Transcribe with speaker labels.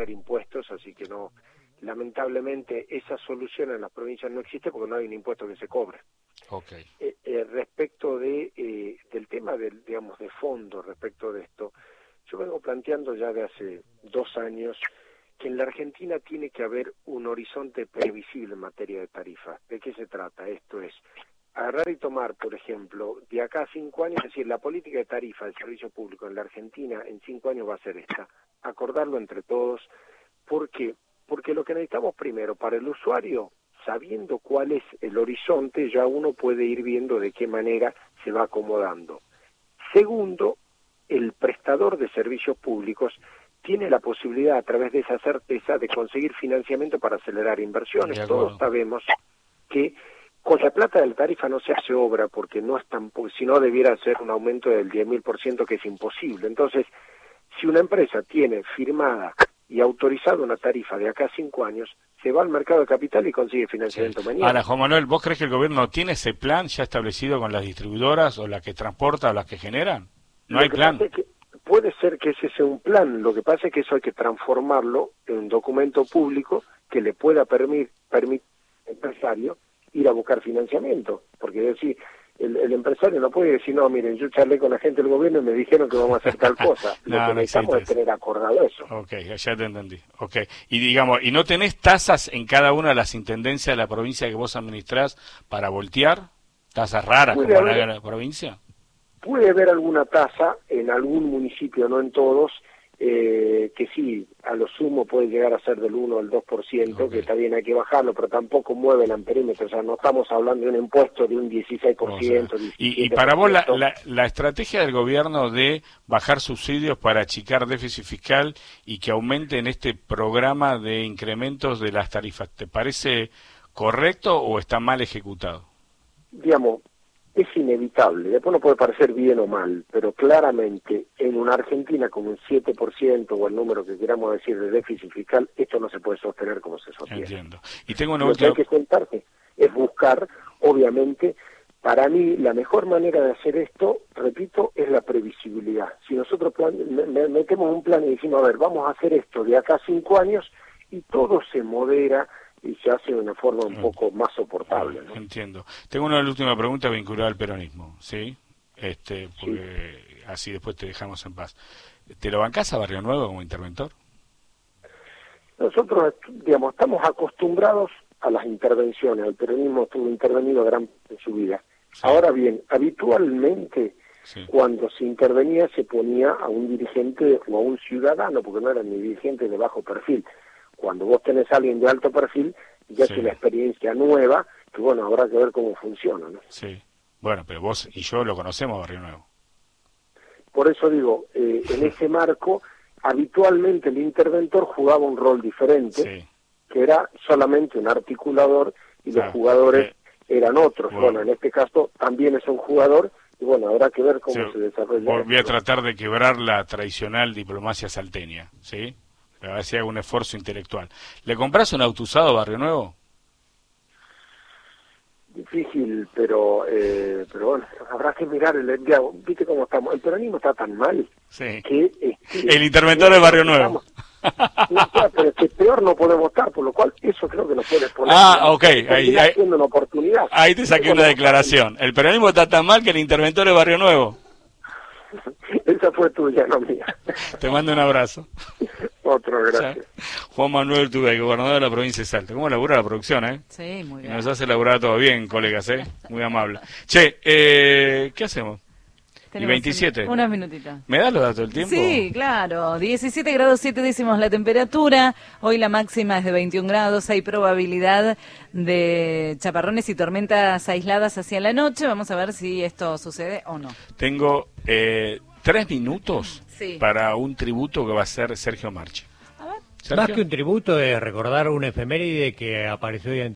Speaker 1: poner impuestos, así que no, lamentablemente esa solución en las provincias no existe porque no hay un impuesto que se cobre.
Speaker 2: Okay.
Speaker 1: Respecto del tema digamos de fondo respecto de esto, yo vengo planteando ya de hace 2 años que en la Argentina tiene que haber un horizonte previsible en materia de tarifas. ¿De qué se trata? Esto es agarrar y tomar, por ejemplo, de acá a 5 años, es decir, la política de tarifa del servicio público en la Argentina en 5 años va a ser esta, acordarlo entre todos. ¿Por qué? Porque lo que necesitamos primero, para el usuario, sabiendo cuál es el horizonte, ya uno puede ir viendo de qué manera se va acomodando. Segundo, el prestador de servicios públicos tiene la posibilidad, a través de esa certeza, de conseguir financiamiento para acelerar inversiones. Todos sabemos que con la plata de la tarifa no se hace obra, porque no es si no debiera ser un aumento del 10.000%, que es imposible. Entonces, si una empresa tiene firmada y autorizada una tarifa de acá a 5 años, se va al mercado de capital y consigue financiamiento mañana.
Speaker 2: Ahora, Juan Manuel, ¿vos crees que el gobierno tiene ese plan ya establecido con las distribuidoras, o las que transportan, o las que generan? No hay plan.
Speaker 1: Puede ser que ese sea un plan, lo que pasa es que eso hay que transformarlo en un documento público que le pueda permitir al empresario ir a buscar financiamiento, porque decir, el empresario no puede decir, no, miren, yo charlé con la gente del gobierno y me dijeron que vamos a hacer tal cosa. Lo que necesitamos es tener acordado eso.
Speaker 2: Ok, ya te entendí. Okay. Y digamos, ¿y no tenés tasas en cada una de las intendencias de la provincia que vos administrás para voltear? ¿Tasas raras como la provincia?
Speaker 1: Puede haber alguna tasa en algún municipio, no en todos, que sí, a lo sumo puede llegar a ser del 1 al 2%, que también hay que bajarlo, pero tampoco mueve el amperímetro, o sea, no estamos hablando de un impuesto de un 16%. O sea, 17%.
Speaker 2: Y para vos la estrategia del gobierno de bajar subsidios para achicar déficit fiscal y que aumente en este programa de incrementos de las tarifas, ¿te parece correcto o está mal ejecutado?
Speaker 1: Digamos, es inevitable, después no puede parecer bien o mal, pero claramente en una Argentina con un 7% o el número que queramos decir de déficit fiscal, esto no se puede sostener como se sostiene.
Speaker 2: Entiendo. Y tengo una
Speaker 1: Lo que hay que contarte es buscar, obviamente, para mí la mejor manera de hacer esto, repito, es la previsibilidad. Si nosotros metemos un plan y decimos, a ver, vamos a hacer esto de acá a 5 años, y todo se modera y se hace de una forma un poco más soportable, ¿no?
Speaker 2: Entiendo. Tengo una última pregunta vinculada al peronismo, ¿sí? Porque así después te dejamos en paz. ¿Te lo bancás a Barrio Nuevo como interventor?
Speaker 1: Nosotros, digamos, estamos acostumbrados a las intervenciones. El peronismo estuvo intervenido gran parte de su vida. Sí. Ahora bien, habitualmente cuando se intervenía se ponía a un dirigente o a un ciudadano, porque no eran ni dirigentes de bajo perfil. Cuando vos tenés a alguien de alto perfil, ya es una experiencia nueva, que bueno, habrá que ver cómo funciona, ¿no?
Speaker 2: Sí, bueno, pero vos y yo lo conocemos a Barrio Nuevo.
Speaker 1: Por eso digo, en ese marco, habitualmente el interventor jugaba un rol diferente, que era solamente un articulador, y los jugadores eran otros. Bueno, en este caso también es un jugador, y bueno, habrá que ver cómo se desarrolla.
Speaker 2: Voy a tratar de quebrar la tradicional diplomacia salteña, ¿sí? A ver si hago un esfuerzo intelectual. ¿Le compras un auto usado Barrio Nuevo?
Speaker 1: Difícil, pero bueno, habrá que mirar viste cómo estamos. El peronismo está tan mal que
Speaker 2: el interventor de Barrio Nuevo.
Speaker 1: No, pero es que peor no podemos estar, por lo cual eso creo que nos puede poner.
Speaker 2: Ok, ahí
Speaker 1: una oportunidad.
Speaker 2: Ahí te saqué una declaración. El peronismo está tan mal que el interventor de Barrio Nuevo.
Speaker 1: Esa fue tuya, no mía.
Speaker 2: Te mando un abrazo.
Speaker 1: Otro, gracias.
Speaker 2: Juan Manuel Urtubey, gobernador de la provincia de Salta. ¿Cómo labura la producción,
Speaker 3: Sí, muy bien.
Speaker 2: Nos hace laburar todo bien, colegas, muy amable. Che, ¿qué hacemos? ¿Y 27?
Speaker 3: Unos minutitos.
Speaker 2: ¿Me das los datos del tiempo?
Speaker 3: Sí, claro. 17 grados 7 décimos la temperatura. Hoy la máxima es de 21 grados. Hay probabilidad de chaparrones y tormentas aisladas hacia la noche. Vamos a ver si esto sucede o no.
Speaker 2: Tengo 3 minutos para un tributo que va a hacer Sergio Marchi.
Speaker 4: Más que un tributo es recordar una efeméride que apareció hoy en